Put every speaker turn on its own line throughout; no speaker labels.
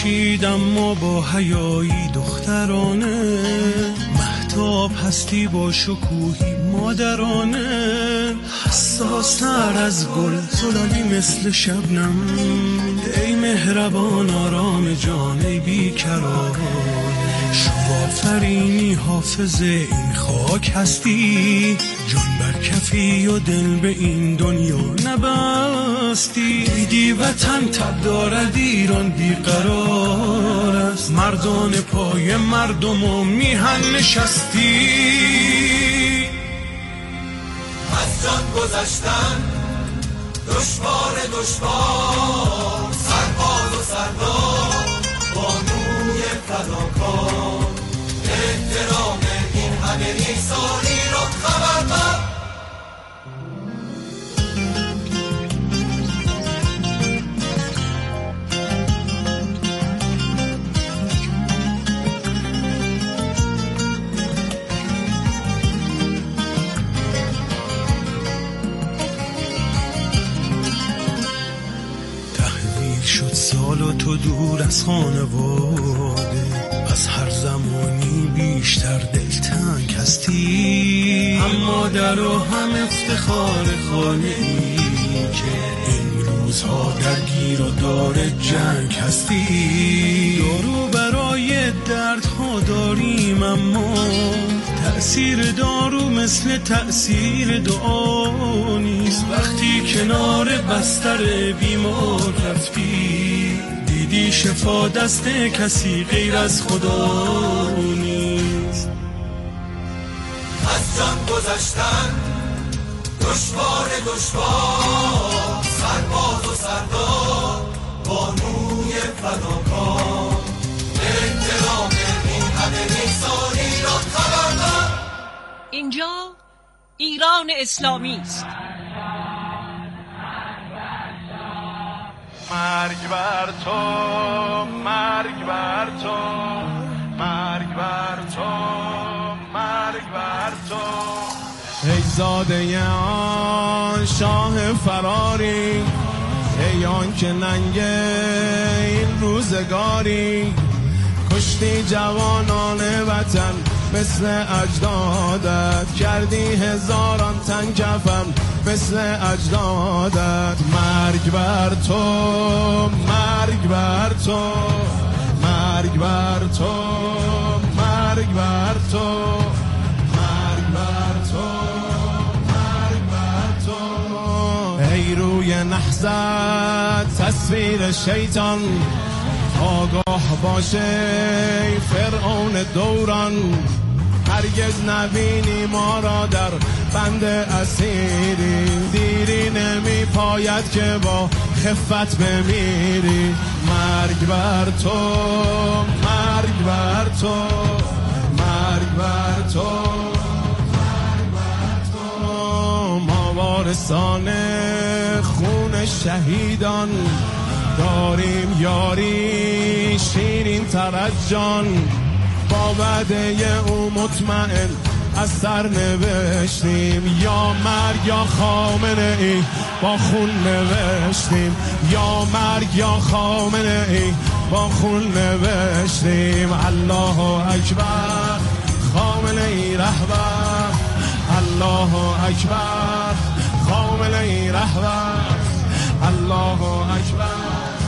خورشید اما با حیایی دخترانه، مهتاب هستی با شکوهی مادرانه، حساس‌تر از گل زلالی مثل شبنم، ای مهربان آرام جان ای بیکران، شما آفرینی حافظ این خاک هستی، جان بر کفی و دل به این دنیا نبستی، دیدی وطن تب دارد ایران بیقرار است، مردان پای مردم و میهن نشستی،
از جان گذشتن دشوار سرباز و سردار بانوی فداکار، احترام این همه ایثاری را خبر بر.
شد سال و تو دور از خانواده، از هر زمانی بیشتر دلتنگ هستی، هم مادر و هم افتخار خانه ای که این روزها درگیر و دار جنگ هستی، دارو برای دردها داریم اما تأثیر دارو مثل تأثیر دعا نیست، وقتی کنار بستر بیمار رفتی دیدی شفا دست کسی غیر از خدا نیست،
از جان گذشتن دشوار سرباز و سردار بانوی فداکار، احترام این همه ایثاری را خبر بر.
اینجا ایران اسلامی است.
مرگ بر تو، مرگ بر تو، مرگ بر تو، مرگ بر تو، ای زاده آن شاه فراری، ای آن که ننگ این روزگاری، کشتی جوانان وطن مثل اجدادت، کردی هزاران تن کفن مثل اجدادت، مرگ بر تو، مرگ بر تو، مرگ بر تو، مرگ بر تو، مرگ بر تو، مرگ بر تو، ای روی نحست تصویر شیطان، آگاه باشه فرعون دوران، هرگز نبینی ما را در بند اسیری، دیری نمی پاید که با خفت بمیری، مرگ بر تو، مرگ بر تو، مرگ بر تو، مرگ بر تو، ما وارثان خون شهیدان، داریم یاری شیرین تر از جان، با وعده او مطمئن از سر نوشتیم، یا مرگ یا خامنه ای با خون نوشتیم، یا مرگ یا خامنه ای با خون نوشتیم، الله اکبر خامنه ای رهبر، الله اکبر خامنه ای رهبر، الله اکبر.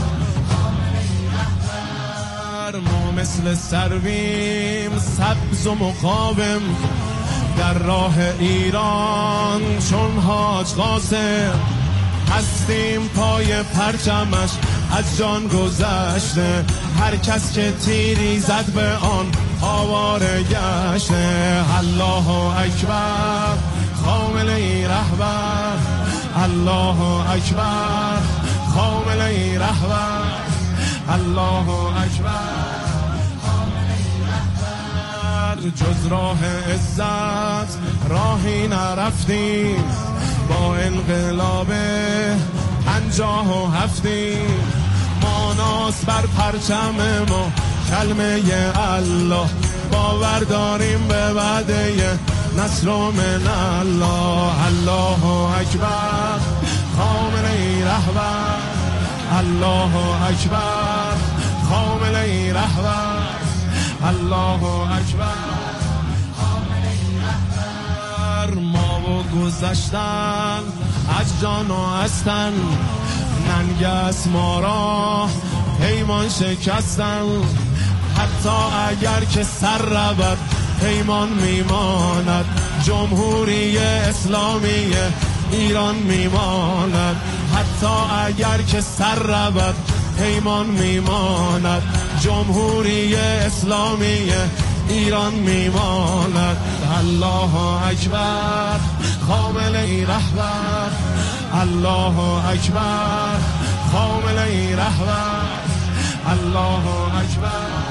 ما مثل سرویم سبز و مقاوم، در راه ایران چون حاج قاسم، هستیم پای پرچمش از جان گذشته، هر کس که تیری زد به آن آواره گشته، الله اکبر خامنه‌ای رهبر، الله اکبر خامنه‌ای رهبر، الله اکبر خامنه‌ای رهبر. جز راه عزت راهی نرفتیم، با انقلاب 57 ماناس بر پرچم ما کلمه الله، باور داریم به وعده نصر من الله، الله اکبر خامنه‌ای رهبر، الله اکبر کامل ای رهبر الله اکبر. ما و گذشتن از جان و از تن، ننگس ما را پیمان شکستن. حتی اگر که سر رود پیمان میماند، جمهوری اسلامی ایران میماند. حتی اگر که سر رود پیمان میماند، جمهوری اسلامی ایران میماند. الله اکبر کامل ای رهبر الله اکبر کامل ای رهبر الله اکبر.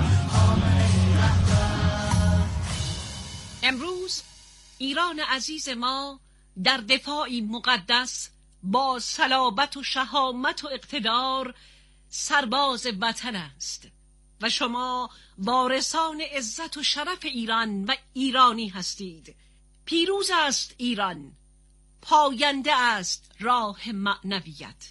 امروز ایران عزیز ما در دفاعی مقدس با صلابت و شهامت و اقتدار سرباز وطن است و شما وارثان عزت و شرف ایران و ایرانی هستید. پیروز است ایران، پاینده است راه معنویت.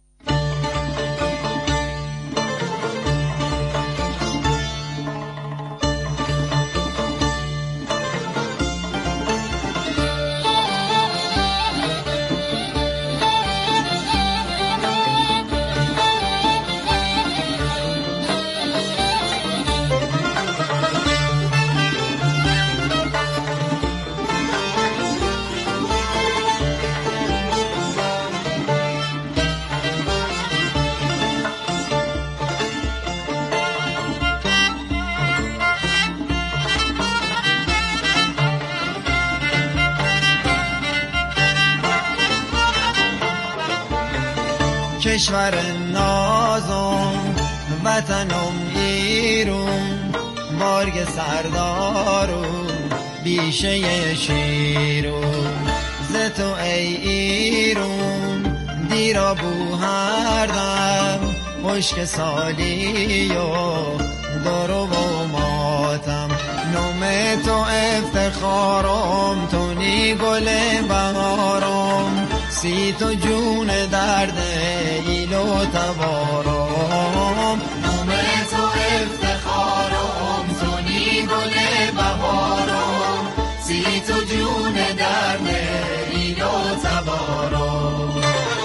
کشور نازم وطنم ایرون، بارگ سردارون بیشه شیرون. ز تو ای ایرون دیرا بو هر دم، خشک سالی و درو و ماتم. نام تو افتخارم، تو نی گل بهارم. سی تو جون درد ایل و تبارم.
نام تو افتخارم، تو نی گل بهارم. سی تو جون درد ایل و تبارم.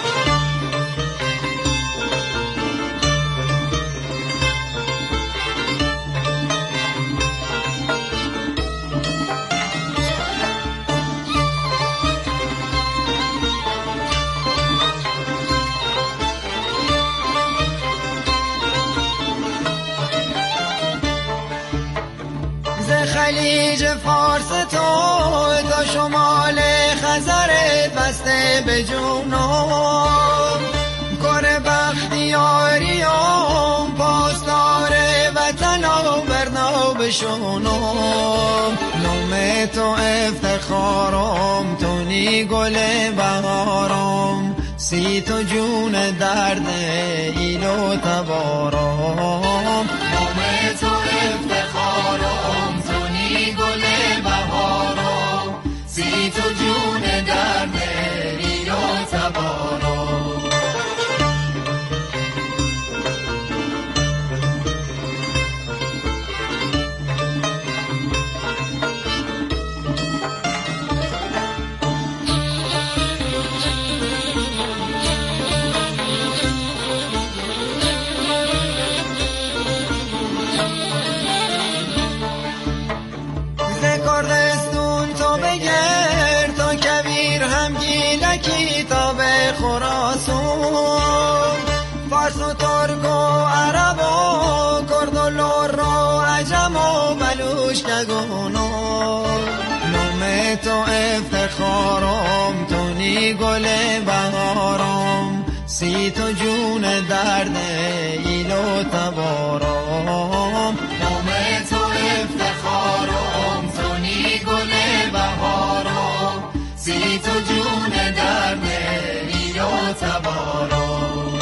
خلیج فارس تو تا شمال خزرت بسته به جونم. کار بختیاریم پاسدار وطن و برنا بشونم. نام تو افتخارم، تو نی گل بهارم. سی تو جون درد ایل و تبارم.
نام تو افتخارم، تو نی گل بهارم. سی تو جون درد ایل و تبارم.
خراسان فارس و ترک و عرب و کرد و لور و عجم و بلوچ گگونو. نام تو افتخارم، تو نی گل بهارم. سی تو جون درد ایل و تبارم.
نام تو افتخارم، تو نی گل بهارم. سی تو جون درد ایل و تبارم.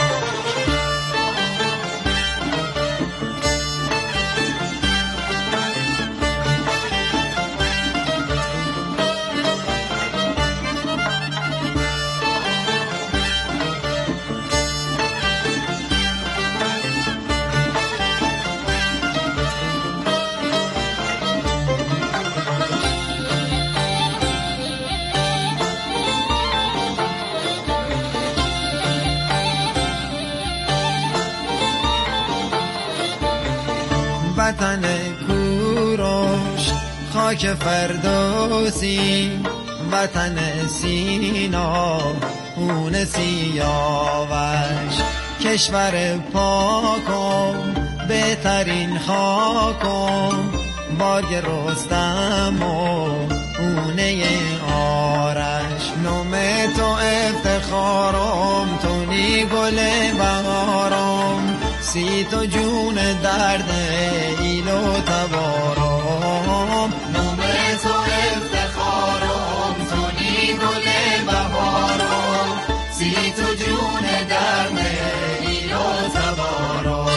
وطن کوروش خاک فردوسی، وطن سینا خون سیاوش، کشور پاکم بهترین خاکم، بارگ رستم و خونه آرش، نام تو افتخارم، تونی گل بهارم، سی تو جون درد ایل و تبارم،
نام تو افتخارم، تونی گل بهارم، سی تو جون درد ایل و تبارم.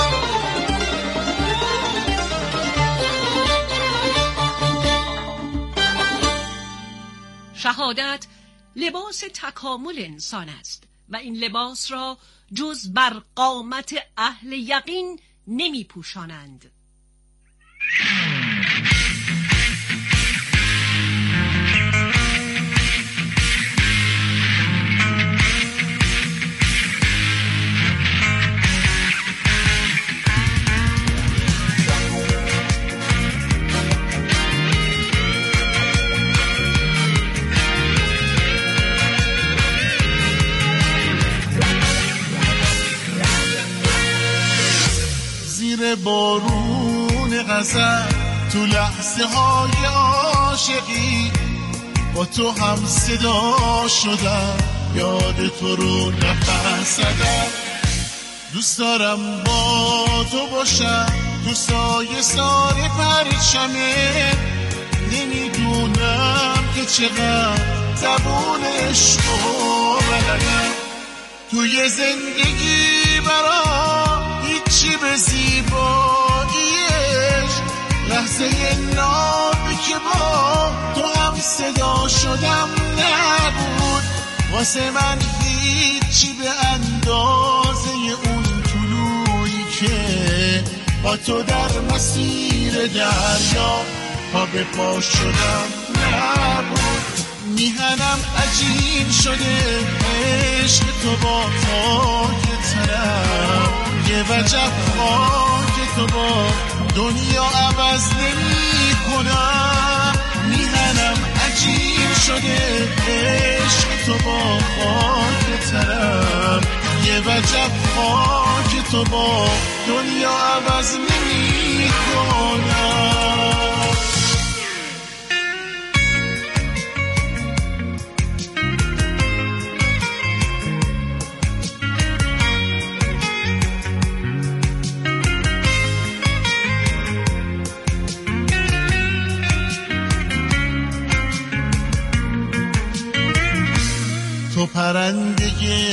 شهادت لباس تکامل انسان است و این لباس را جز بر قامت اهل یقین نمی پوشانند.
زیر بارون غضب تو لحظه های عاشقی با تو هم صدا شدم، یاد تو رو نفس زدم، دوست دارم با تو باشم تو سایه سار پرچمه، نمیدونم که چقدر زبون عشقو بلدم، توی زندگی برام هیچی به زیباییش، لحظه نابی که با تو هم صدا شدم نبود، واسه من هیچی به اندازه اون طلوعی که با تو در مسیر دریا پا به پا شدم نبود، میهنم عجین شده عشق تو با خاک تنم، یه وجب خاک تو با دنیا عوض نمی کنم، میهنم عجین شده عشق تو با خاک تنم، یه وجب خاک تو با دنیا عوض نمی کنم. تو پرنده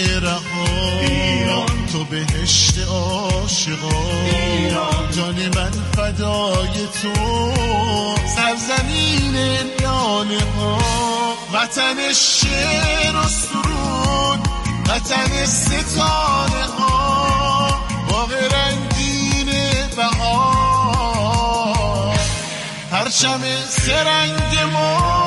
رها، تو بهشت عاشقان، جان من فدای تو، سرزمین لاله ها، وطن شعر و سرود، وطن ستاره ها، باغ رنگین بهار، پرچم سرنگ ما،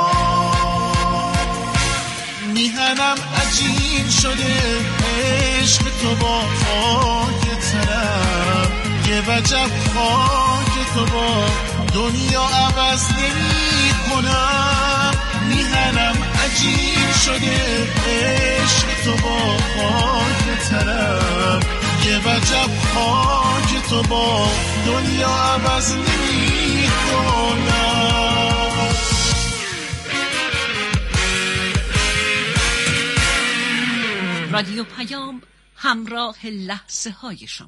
میهنم عجین شده عشق تو با خاک تنم، یه وجب خاک تو با دنیا عوض نمی کنم، میهنم عجین شده عشق تو با خاک تنم، یه وجب خاک تو با دنیا عوض نمی کنم.
رادیو پیام، همراه لحظه های شما.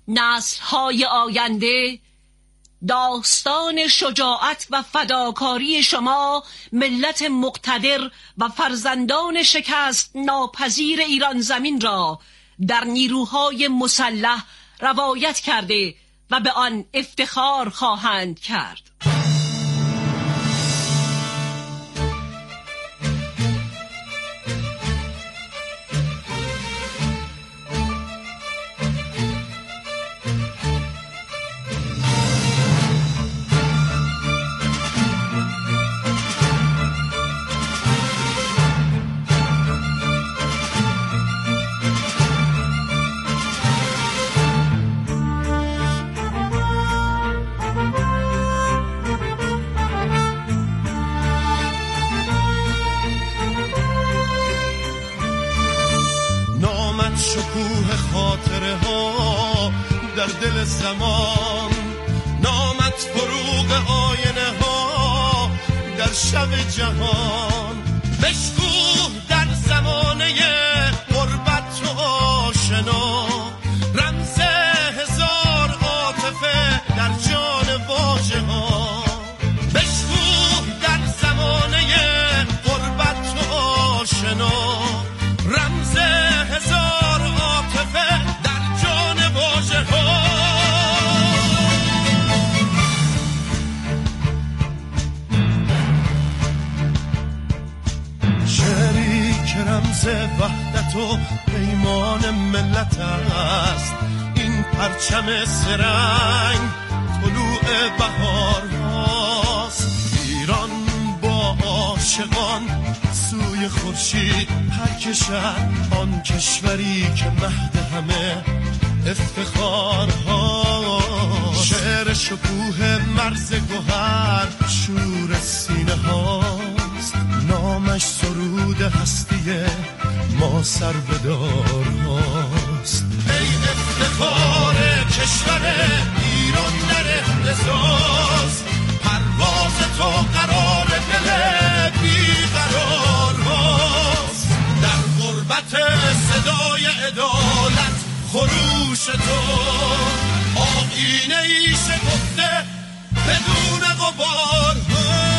نسل‌های آینده داستان شجاعت و فداکاری شما، ملت مقتدر و فرزندان شکست ناپذیر ایران زمین را در نیروهای مسلح روایت کرده و به آن افتخار خواهند کرد.
شکوه خاطره ها در دل زمان، نامت فروغ آینه ها در شب جهان، بشکوه در زمانه غربت و آشنا، رمز هزار عاطفه در جان واژه ها، بشکوه در زمانه غربت و آشنا، رمز هزار عاطفه در جان واژه ها. شعری که رمز وحدت و پیمان ملت است، این پرچم سرنگ طلوع بهار هاست. ایران با عاشقان سوی خورشید هر کشد، آن کشوری که مهد همه افتخار هاست. شعر شکوه مرز گوهر شور سینه هاست، نامش سرود هستی ما سربدار هاست. ای افتخار کشور ایران در اهتزاز، پرواز تو قرار دل بیقرار هاست. در غربت صدای عدالت خروش تو، آینه ای شکفته بدون غبار هاست.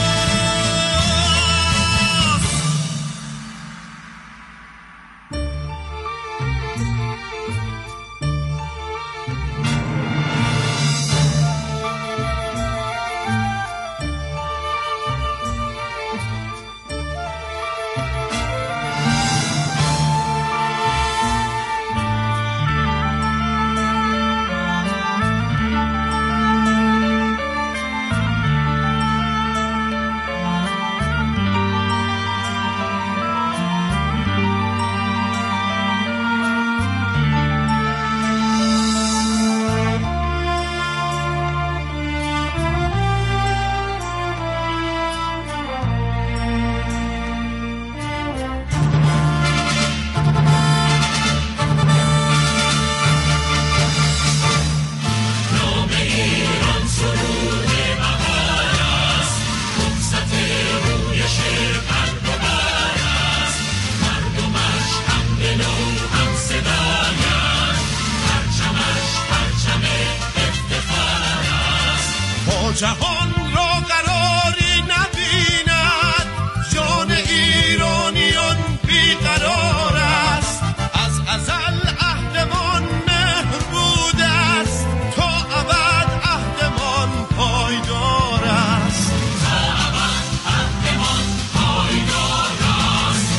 جهان را قراری نبیند، جان ایرانیان بیقرار است. از ازل عهدمان مهربود است، تا ابد عهدمان پایدار است. تا ابد عهدمان پایدار است.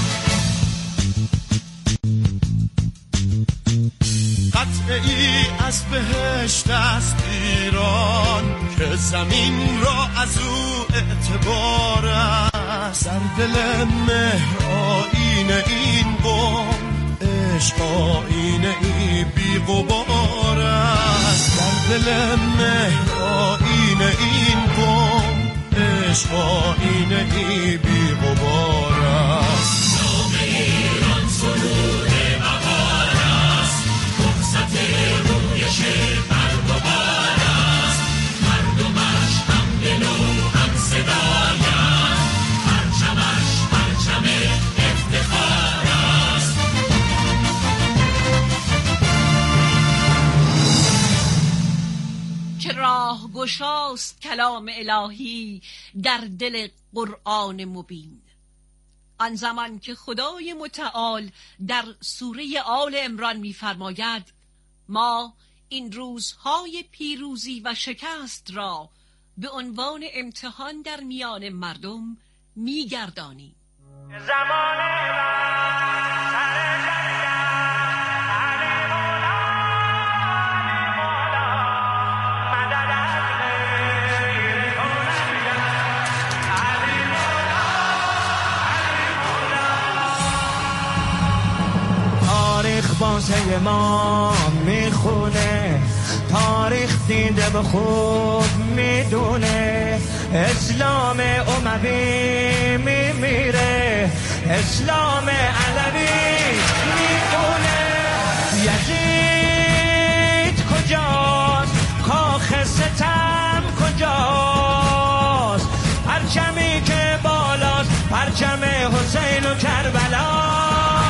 قطعی از بهشت است ایران، که زمین را از او اعتبار است. در دل مهر آینه این قوم، عشق آینه ای بی غبار است. در دل مهر آینه این قوم، عشق آینه ای بی غبار است. نام ایران سرود بهار است، فرصت رویش بر غبار است. مردمش هم دل و هم صدایند، پرچمش پرچم افتخار است.
دلگشاست کلام الهی در دل قرآن مبین. آن زمان که خدای متعال در سوره آل عمران می‌فرماید ما این روزهای پیروزی و شکست را به عنوان امتحان در میان مردم می‌گردانیم.
واسه ما میخونه، تاریخ دیده به خوب میدونه. اسلام اموی میمیره، اسلام علوی میمونه. یزید کجاست؟ کاخ ستم کجاست؟ پرچمی که بالاست پرچم حسین و کربلا.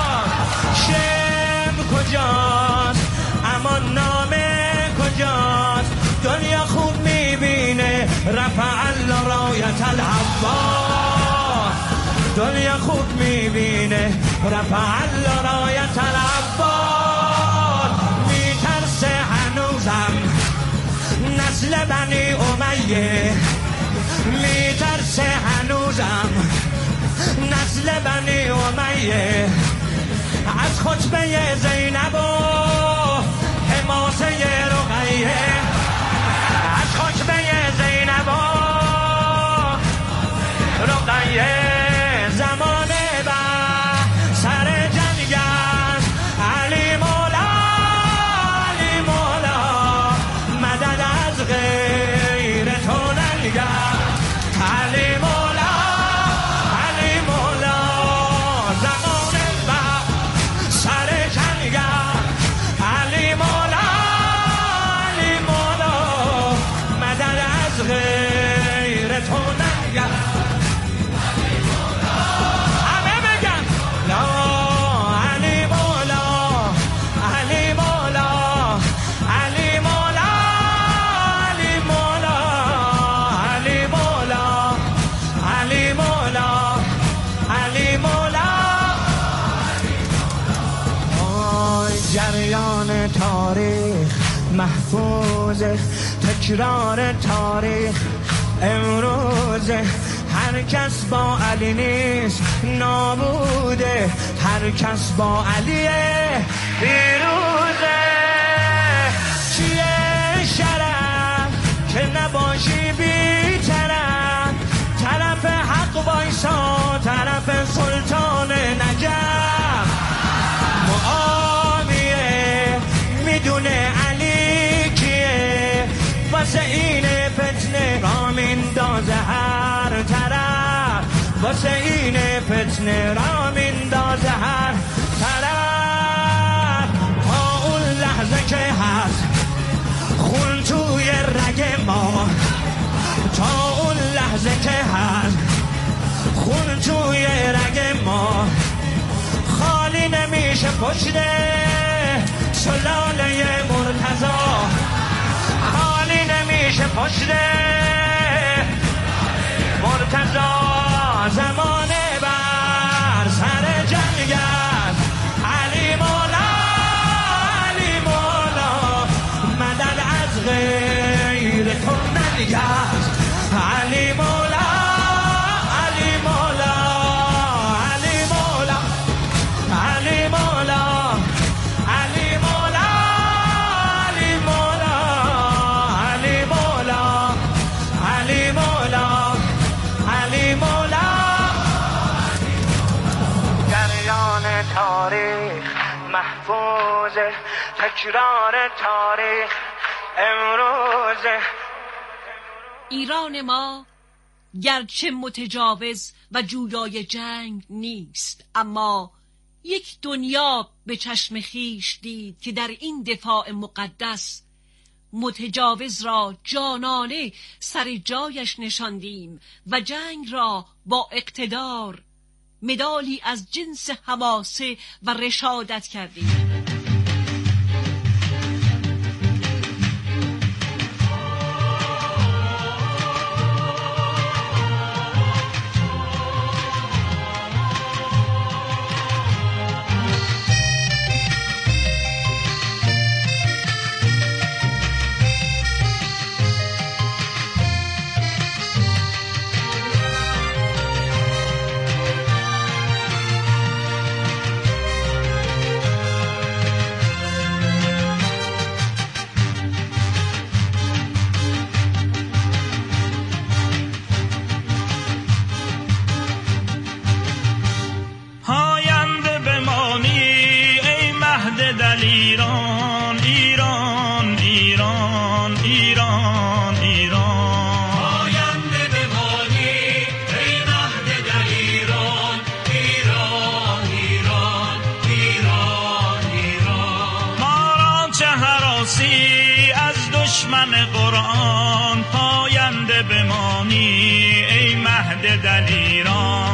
کجاست؟ امان نامه کجاست؟ دنیا خوب میبینه رفع الرایت العباس. دنیا خوب میبینه رفع الرایت العباس. میترسه هنوزم نسل بنی امیه، میترسه هنوزم نسل بنی امیه. از خطبه زینب و حماسه رقیه، از خطبه زینب و رقیه. زمانه با سر جنگ است، علی مولا علی مولا. مدد از غیر تو ننگر، علی مولا علی مولا. زمانه با سر جنگ علی مولا علی مولا. مدد از غیر تو ننگر. همه بگن لا علی مولا علی مولا علی مولا علی مولا علی مولا علی مولا علی مولا. جریان تاریخ محفوظه، تکرار تاریخ امروزه. هر کس با علی نیست نابوده، هر کس با علیه پیروزه. چیه شرف که نباشی بی طرف، طرف حق وایسا طرف سلطان نجف. معاویه میدونه علی کیه، واسه این فتنه را میندازه هر طرف، واسه این فتنه را میندازه هر طرف. تا اون لحظه که هست خون توی رگ ما، تا اون لحظه که هست خون توی رگ ما. خالی نمیشه پشت سلاله مرتضی، خالی نمیشه پشت مرتضی. زمانه بر سر جنگ است، علی مولا علی مولا. مدد از غیر تو ننگست، علی مولا علی مولا علی مولا علی مولا علی مولا علی مولا علی مولا علی مولا علی مولا. جریان تاریخ محفوظه، تکرار تاریخ امروزه.
ایران ما گرچه متجاوز و جویای جنگ نیست، اما یک دنیا به چشم خیش دید که در این دفاع مقدس متجاوز را جانانه سر جایش نشاندیم و جنگ را با اقتدار مدالی از جنس حماسه و رشادت کردیم.
دامن قرآن پاینده بمانی ای مهد دلیران.